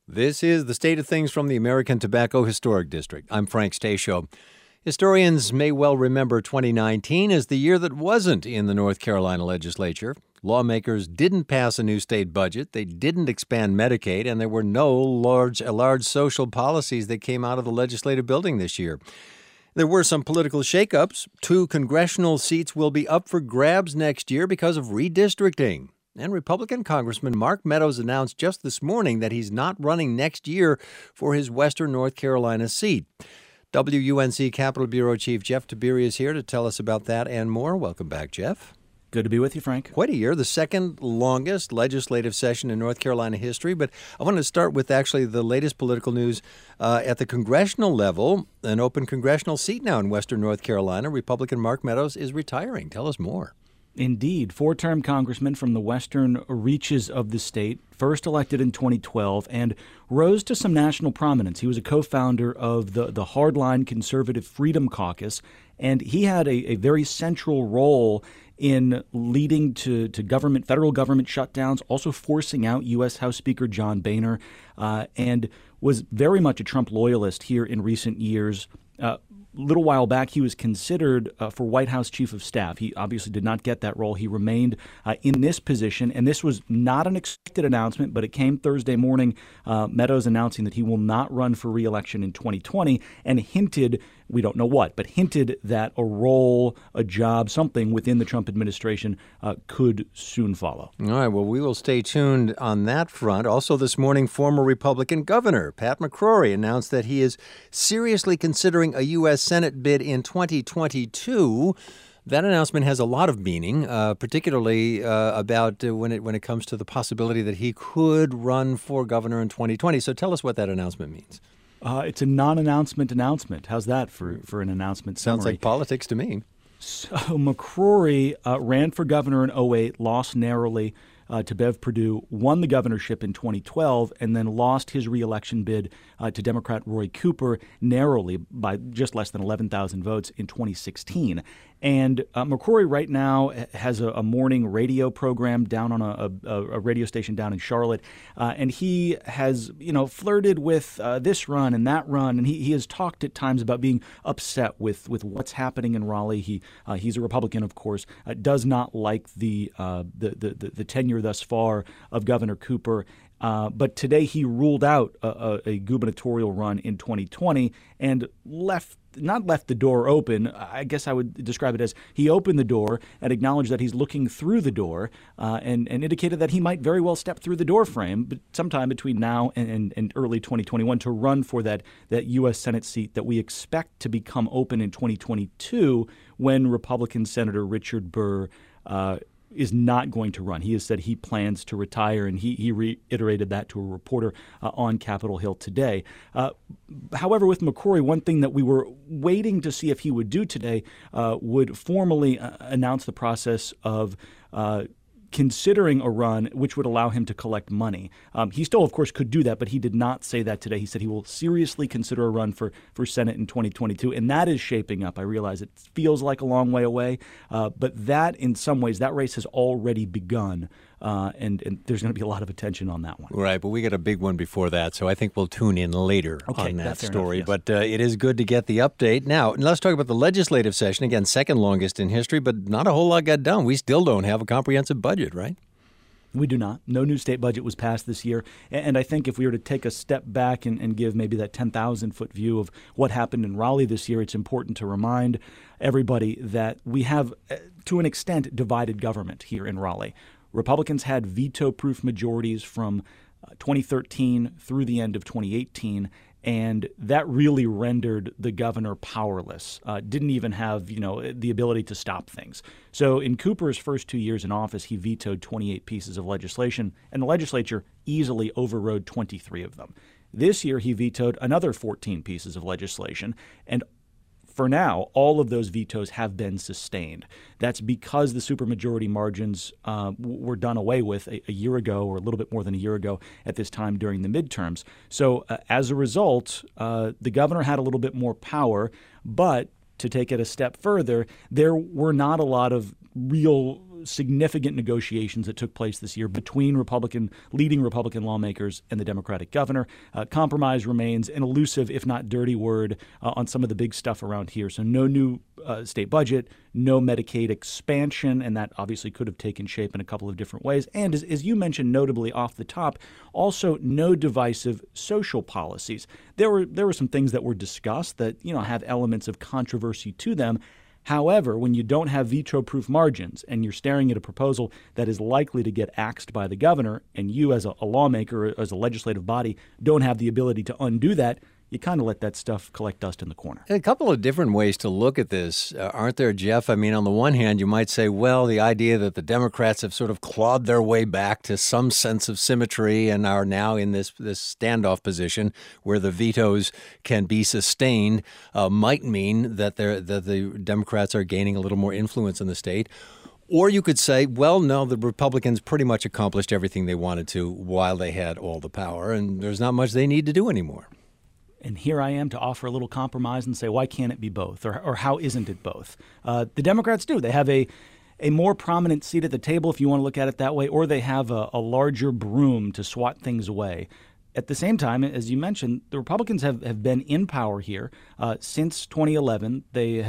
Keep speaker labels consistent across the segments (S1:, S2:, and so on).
S1: This is the state of things from the American Tobacco Historic District. I'm Frank Stasio. Historians may well remember 2019 as the year that wasn't in the North Carolina legislature. Lawmakers didn't pass a new state budget, they didn't expand Medicaid, and there were no large social policies that came out of the legislative building this year. There were some political shakeups. 2 congressional seats will be up for grabs next year because of redistricting. And Republican Congressman Mark Meadows announced just this morning that he's not running next year for his Western North Carolina seat. WUNC Capitol Bureau Chief Jeff Tiberi is here to tell us about that and more. Welcome back, Jeff.
S2: Good to be with you, Frank.
S1: Quite a year, the second longest legislative session in North Carolina history. But I want to start with actually the latest political news at the congressional level. An open congressional seat now in Western North Carolina. Republican Mark Meadows is retiring. Tell us more.
S2: Indeed. 4-term congressman from the western reaches of the state, first elected in 2012, and rose to some national prominence. He was a co-founder of the hardline conservative Freedom Caucus, and he had a very central role in leading to federal government shutdowns, also forcing out U.S. House Speaker John Boehner, and was very much a Trump loyalist here in recent years. Little while back, he was considered for White House Chief of Staff. He obviously did not get that role. He remained in this position, and this was not an expected announcement, but it came Thursday morning, Meadows announcing that he will not run for re-election in 2020, and hinted, we don't know what, but hinted that a role, a job, something within the Trump administration could soon follow.
S1: All right, well, we will stay tuned on that front. Also this morning, former Republican Governor Pat McCrory announced that he is seriously considering a U.S. Senate bid in 2022. That announcement has a lot of meaning, particularly about when it comes to the possibility that he could run for governor in 2020. So tell us what that announcement means.
S2: It's a non-announcement announcement. How's that for an announcement summary?
S1: Sounds like politics to me.
S2: So McCrory ran for governor in 2008, lost narrowly to Bev Perdue, won the governorship in 2012, and then lost his re-election bid to Democrat Roy Cooper narrowly by just less than 11,000 votes in 2016. And McCrory right now has a morning radio program down on a radio station down in Charlotte, and he has flirted with this run and that run, and he has talked at times about being upset with what's happening in Raleigh. He's a Republican, of course, does not like the tenure thus far of Governor Cooper. But today he ruled out a gubernatorial run in 2020 and not left the door open. I guess I would describe it as he opened the door and acknowledged that he's looking through the door and indicated that he might very well step through the door frame but sometime between now and early 2021 to run for that U.S. Senate seat that we expect to become open in 2022 when Republican Senator Richard Burr is not going to run. He has said he plans to retire, and he reiterated that to a reporter on Capitol Hill today. However, with McCrory, one thing that we were waiting to see if he would do today would formally announce the process of considering a run which would allow him to collect money. He still, of course, could do that, but he did not say that today. He said he will seriously consider a run for Senate in 2022, and that is shaping up. I realize it feels like a long way away, but that, in some ways, that race has already begun, and there's going to be a lot of attention on that one.
S1: Right, but we got a big one before that, so I think we'll tune in later on that story. Enough, yes. But it is good to get the update. Now, let's talk about the legislative session. Again, second longest in history, but not a whole lot got done. We still don't have a comprehensive budget, right?
S2: We do not. No new state budget was passed this year. And I think if we were to take a step back and give maybe that 10,000-foot view of what happened in Raleigh this year, it's important to remind everybody that we have, to an extent, divided government here in Raleigh. Republicans had veto-proof majorities from 2013 through the end of 2018, and that really rendered the governor powerless. Didn't even have, the ability to stop things. So in Cooper's first 2 years in office, he vetoed 28 pieces of legislation, and the legislature easily overrode 23 of them. This year, he vetoed another 14 pieces of legislation, and for now, all of those vetoes have been sustained. That's because the supermajority margins were done away with a year ago, or a little bit more than a year ago at this time during the midterms. So as a result, the governor had a little bit more power, but to take it a step further, there were not a lot of real significant negotiations that took place this year between leading Republican lawmakers and the Democratic governor. Compromise remains an elusive, if not dirty word on some of the big stuff around here. So no new state budget, no Medicaid expansion, and that obviously could have taken shape in a couple of different ways. And as you mentioned notably off the top, also no divisive social policies. There were some things that were discussed that, have elements of controversy to them. However, when you don't have veto-proof margins and you're staring at a proposal that is likely to get axed by the governor, and you as a lawmaker, as a legislative body, don't have the ability to undo that, you kind of let that stuff collect dust in the corner.
S1: A couple of different ways to look at this, aren't there, Jeff? I mean, on the one hand, you might say, well, the idea that the Democrats have sort of clawed their way back to some sense of symmetry and are now in this standoff position where the vetoes can be sustained might mean that the Democrats are gaining a little more influence in the state. Or you could say, well, no, the Republicans pretty much accomplished everything they wanted to while they had all the power, and there's not much they need to do anymore.
S2: And here I am to offer a little compromise and say, why can't it be both? Or how isn't it both? The Democrats do. They have a more prominent seat at the table, if you want to look at it that way, or they have a larger broom to swat things away. At the same time, as you mentioned, the Republicans have been in power here since 2011. They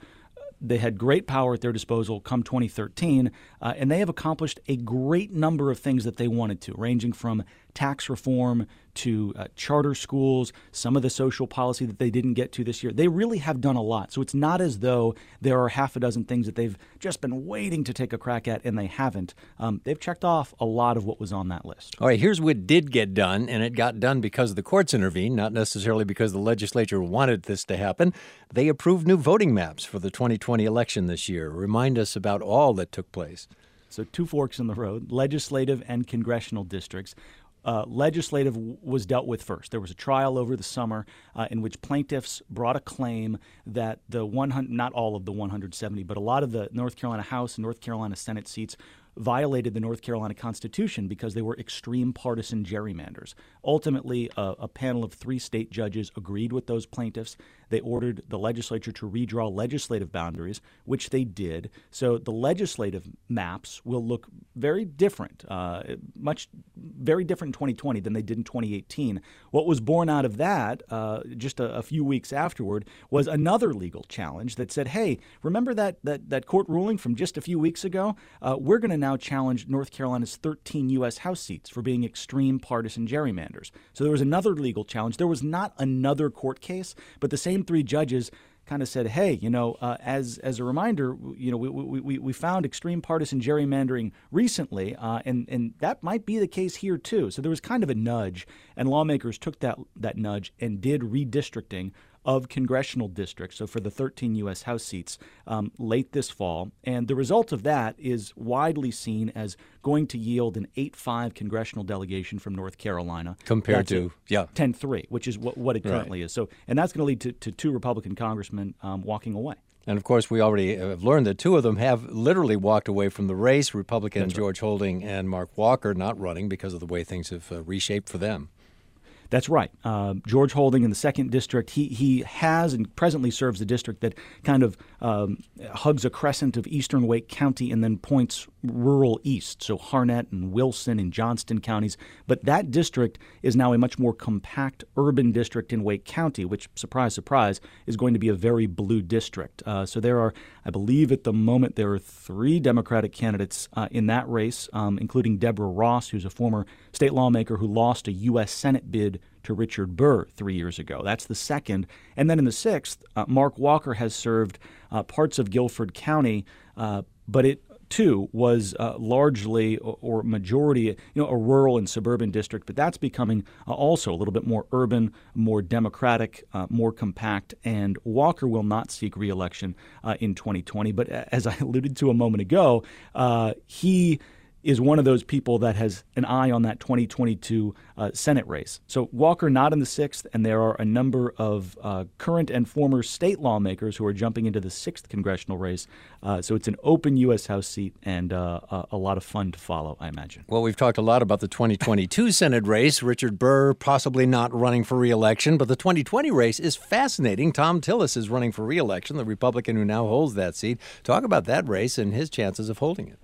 S2: had great power at their disposal come 2013, and they have accomplished a great number of things that they wanted to, ranging from tax reform to charter schools, some of the social policy that they didn't get to this year. They really have done a lot. So it's not as though there are half a dozen things that they've just been waiting to take a crack at, and they haven't. They've checked off a lot of what was on that list.
S1: All right, here's what did get done, and it got done because the courts intervened, not necessarily because the legislature wanted this to happen. They approved new voting maps for the 2020 election this year. Remind us about all that took place.
S2: So two forks in the road, legislative and congressional districts. Legislative was dealt with first. There was a trial over the summer in which plaintiffs brought a claim that not all of the 170, but a lot of the North Carolina House and North Carolina Senate seats violated the North Carolina Constitution because they were extreme partisan gerrymanders. Ultimately, a panel of 3 state judges agreed with those plaintiffs. They ordered the legislature to redraw legislative boundaries, which they did. So the legislative maps will look very different, very different in 2020 than they did in 2018. What was born out of that, just a few weeks afterward, was another legal challenge that said, hey, remember that court ruling from just a few weeks ago? We're going to now challenge North Carolina's 13 U.S. House seats for being extreme partisan gerrymanders. So there was another legal challenge. There was not another court case, but the same 3 judges kind of said, hey, as a reminder, we found extreme partisan gerrymandering recently, and that might be the case here too. So there was kind of a nudge, and lawmakers took that nudge and did redistricting of congressional districts, so for the 13 U.S. House seats, late this fall. And the result of that is widely seen as going to yield an 8-5 congressional delegation from North Carolina.
S1: Compared to
S2: 10-3, which is what it currently is. So, and that's going to lead to 2 Republican congressmen walking away.
S1: And, of course, we already have learned that 2 of them have literally walked away from the race, Republican George Holding and Mark Walker not running because of the way things have reshaped for them.
S2: That's right. George Holding in the 2nd District, he has and presently serves the district that kind of hugs a crescent of eastern Wake County and then points rural east, so Harnett and Wilson and Johnston counties. But that district is now a much more compact urban district in Wake County, which, surprise, surprise, is going to be a very blue district. So there are, I believe at the moment, there are 3 Democratic candidates in that race, including Deborah Ross, who's a former state lawmaker who lost a U.S. Senate bid to Richard Burr 3 years ago. That's the 2nd. And then in the 6th, Mark Walker has served parts of Guilford County, but it too was largely or majority, a rural and suburban district, but that's becoming also a little bit more urban, more democratic, more compact, and Walker will not seek re-election in 2020. But as I alluded to a moment ago, he is one of those people that has an eye on that 2022 Senate race. So Walker not in the 6th, and there are a number of current and former state lawmakers who are jumping into the 6th congressional race. So it's an open U.S. House seat and a lot of fun to follow, I imagine.
S1: Well, we've talked a lot about the 2022 Senate race. Richard Burr possibly not running for re-election, but the 2020 race is fascinating. Thom Tillis is running for re-election, the Republican who now holds that seat. Talk about that race and his chances of holding it.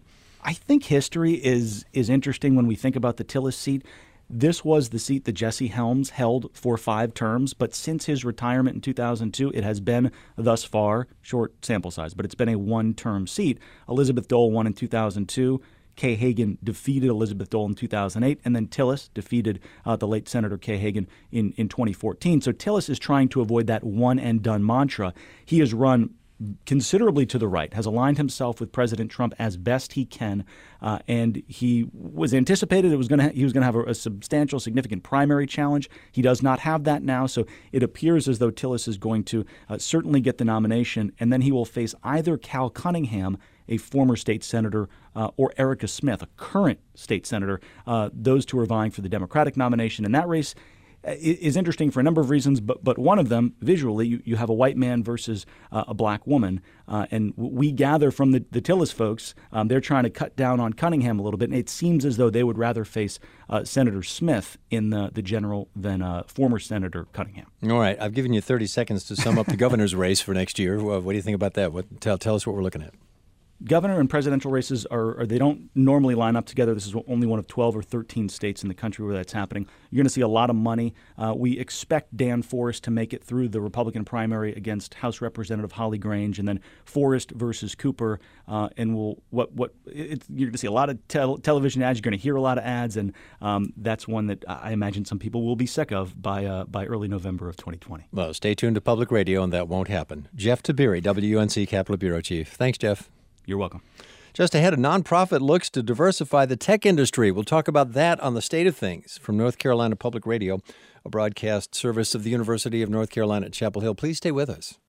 S2: I think history is interesting when we think about the Tillis seat. This was the seat that Jesse Helms held for 5 terms, but since his retirement in 2002, it has been, thus far, short sample size, but it's been a 1-term seat. Elizabeth Dole won in 2002. Kay Hagan defeated Elizabeth Dole in 2008, and then Tillis defeated the late Senator Kay Hagan in 2014. So Tillis is trying to avoid that one-and-done mantra. He has run considerably to the right, has aligned himself with President Trump as best he can, and he was anticipated he was going to have a substantial, significant primary challenge. He does not have that now, so it appears as though Tillis is going to certainly get the nomination, and then he will face either Cal Cunningham, a former state senator, or Erica Smith, a current state senator. Those two are vying for the Democratic nomination, and that race is interesting for a number of reasons, but one of them, visually, you have a white man versus a black woman. And we gather from the Tillis folks, they're trying to cut down on Cunningham a little bit, and it seems as though they would rather face Senator Smith in the general than former Senator Cunningham.
S1: All right. I've given you 30 seconds to sum up the governor's race for next year. What do you think about that? Tell us what we're looking at.
S2: Governor and presidential races they don't normally line up together. This is only one of 12 or 13 states in the country where that's happening. You're going to see a lot of money. We expect Dan Forest to make it through the Republican primary against House Representative Holly Grange, and then Forest versus Cooper. And you're going to see a lot of television ads. You're going to hear a lot of ads, and that's one that I imagine some people will be sick of by early November of 2020.
S1: Well, stay tuned to Public Radio, and that won't happen. Jeff Tiberi, WUNC Capitol Bureau Chief. Thanks, Jeff.
S2: You're welcome.
S1: Just ahead, a nonprofit looks to diversify the tech industry. We'll talk about that on the State of Things from North Carolina Public Radio, a broadcast service of the University of North Carolina at Chapel Hill. Please stay with us.